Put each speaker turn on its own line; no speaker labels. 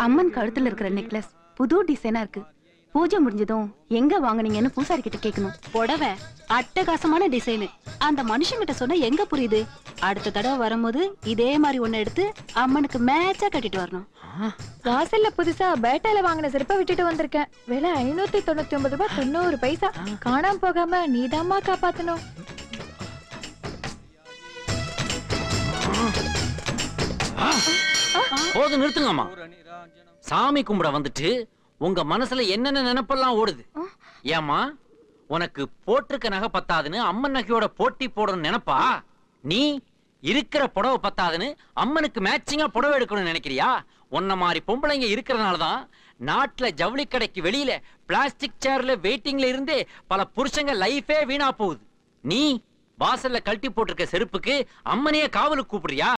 அம்மன் கழுத்துல இருக்கிற நெக்லஸ் புது டிசைனா இருக்கு. பூஜை முடிஞ்சதும் எங்க வாங்குனீங்கன்னு பூசாரி கிட்ட கேட்கணும்.
புடவை அட்டகாசமான டிசைனு. அந்த மனுஷங்கிட்ட சொன்னா எங்க புரியுது? அடுத்த தடவை வரும்போது இதே மாதிரி ஒண்ணு எடுத்து அம்மனுக்கு மேட்சா கட்டிட்டு வரணும்.
வாசல்ல புதுசா பேட்டால வாங்கின செருப்பை விட்டுட்டு வந்திருக்கேன். விலை 599 ரூபாய் 90 பைசா. காணாம போகாம நீதாம்மா காப்பாத்தணும்.
போது நிறுத்துங்கம்மா. சாமி கும்பிட வந்துட்டு உங்க மனசுல என்னென்ன நினைப்பெல்லாம் ஓடுது? ஏமா உனக்கு போட்டிருக்க நகை பத்தாதுன்னு அம்மன் நகையோட போட்டி போடணும்னு நினைப்பா? நீ இருக்கிற புடவை பத்தாதுன்னு அம்மனுக்கு மேட்சிங்கா புடவை எடுக்கணும்னு நினைக்கிறியா? உன்ன மாதிரி பொம்பளைங்க இருக்கிறதுனாலதான் நாட்டுல ஜவுளி கடைக்கு வெளியில பிளாஸ்டிக் சேர்ல வெயிட்டிங்ல இருந்தே பல புருஷங்க லைஃபே வீணா போகுது. நீ வாசல்ல கழட்டி போட்டிருக்க செருப்புக்கு அம்மனையே காவலுக்கு கூப்பிடுறியா?